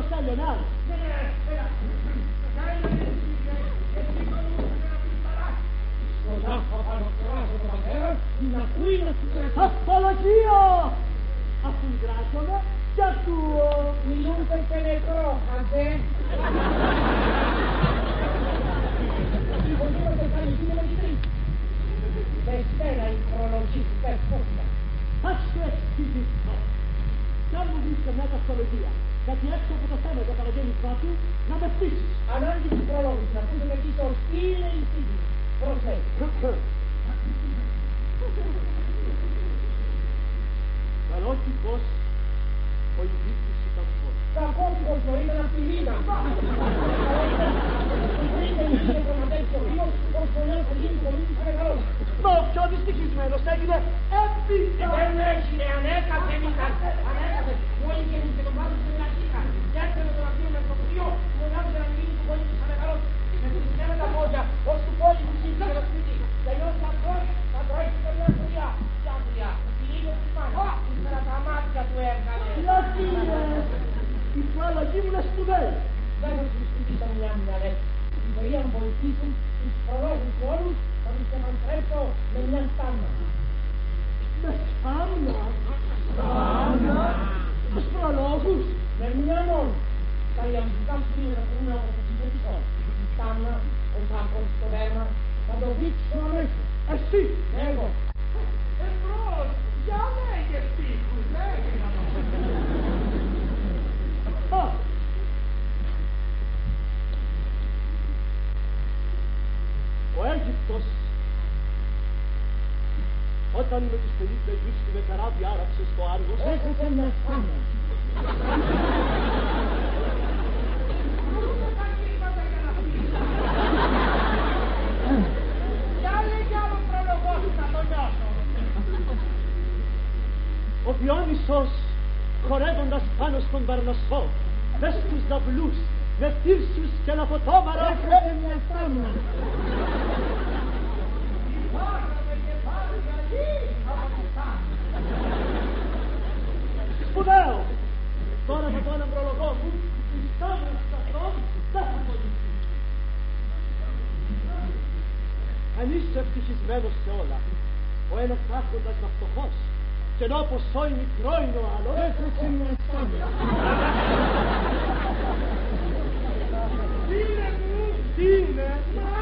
σε Λιονάρη. Απολογία! Αφού γράφομαι κι ακούω. Μιλούν και νεκρό, αντέ. Δευτέρα η προλογιστικά φώστα. Ας σε εξηγηθώ. Κι αν μου βρεις και μια ταυτολογία, γιατί έξω από το θέμα για παραγέννησμά του, να με πείσεις. Ανάγκη της προλόγης, να ακούσουμε τι σωστή είναι η φύση. Προσέχει. Καλό τυχώς ο Ιδίτης ήταν φως. Κακό τυχώς νωρίτερα από τη Λίνα. Μα ο πιο δυστυχισμένος έγινε έπειτα. Δεν έχει, ανέκαθεν ήταν. Ανέκαθεν. Μόλις και μου και τον βάζω στην αρχήκα. Και έρθανε τον αφήνω με το κρυό, τον άκουσε να μιλήσει του πόλη του σαν μεγαλός. Με τους με τα πόδια, ως του πόλη του σύντηκε το σπίτι. Τελειώς θα τρώει στην καμιά δουλειά. Ποια δουλειά. Τη λίγο της πάνω. Ύστερα τα μάτια του έβγαλε. Γιατί η προαλλαγή μου είναι σπουδαία. Δεν θα τους σπίτι τα μιλιά μου, αλλά η πορεία μου βοηθήσουν τους προλόγους όλους να τους εμαντρέψω με μια στάμα. Με στάμνα. Στάμνα. Τους προλόγους. Με μια μόνο. Τα ιαμβικά σου είναι να πούμε από το συμποτικό. Η στάμνα, ο σάκος, το δέρμα, θα το δείξω αμέσως. Εσύ. Εγώ. Εμπρός, για λέγε στίχους, λέγε. Ο Αίγυπτος, όταν με τους 50 Αιγύψ του με καράβι άραξε στο Άργος, Έχετε μια στάμα. Για λέγε άλλο προλογό σου να τον νιώσω. ο Διόνυσος, χορεύοντας πάνω στον Παρνασσό, μες στους ναυλούς, με θύρσους και λαφωτόμαρα, Έχετε μια στάμα. Υπάρχαμε και πάλι αλλή από τη στάση. σπουδαίο. Τώρα με τον προλογό μου, η στάμνος αυτόν δεν θα βοηθήσει. Αν είσαι ευτυχισμένος σε όλα, ο ένας άρχοντας να φτωχός, και ενώ ποσό είναι μικρό είναι ο άλλος, Έχετε μια στάμα. Τι είναι μου, τι είναι, μα